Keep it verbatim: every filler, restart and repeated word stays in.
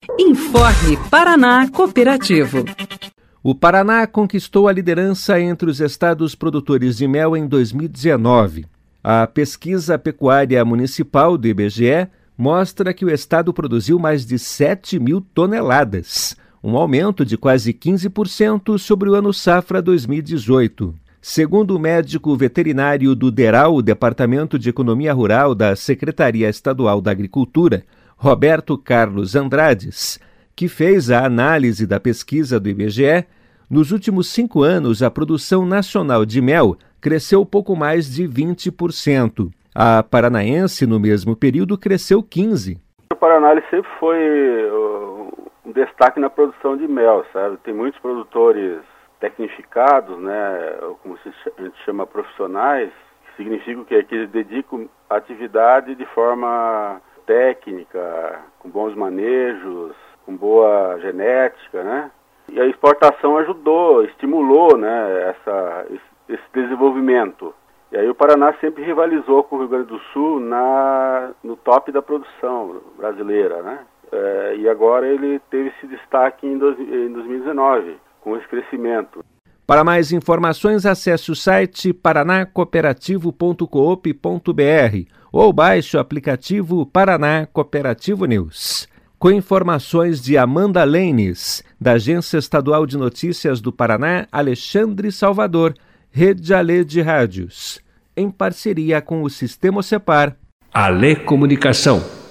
Informe Paraná Cooperativo. O Paraná conquistou a liderança entre os estados produtores de mel em dois mil e dezenove. A pesquisa pecuária municipal do I B G E mostra que o estado produziu mais de sete mil toneladas, um aumento de quase quinze por cento sobre o ano safra dois mil e dezoito. Segundo o médico veterinário do DERAL, Departamento de Economia Rural da Secretaria Estadual da Agricultura, Roberto Carlos Andrades, que fez a análise da pesquisa do I B G E, nos últimos cinco anos a produção nacional de mel cresceu pouco mais de vinte por cento. A paranaense, no mesmo período, cresceu quinze por cento. O Paraná ele sempre foi uh, um destaque na produção de mel, sabe? Tem muitos produtores tecnificados, né, como a gente chama profissionais, que significa que, que eles dedicam a atividade de forma técnica, com bons manejos, com boa genética, né? E a exportação ajudou, estimulou, né, essa, esse desenvolvimento. E aí o Paraná sempre rivalizou com o Rio Grande do Sul na, no top da produção brasileira, né? É, e agora ele teve esse destaque em, dois, em dois mil e dezenove, com esse crescimento. Para mais informações, acesse o site paraná cooperativo ponto coop ponto br ou baixe o aplicativo Paraná Cooperativo News. Com informações de Amanda Leines, da Agência Estadual de Notícias do Paraná, Alexandre Salvador, Rede Alê de Rádios, em parceria com o Sistema Cepar. Alê Comunicação.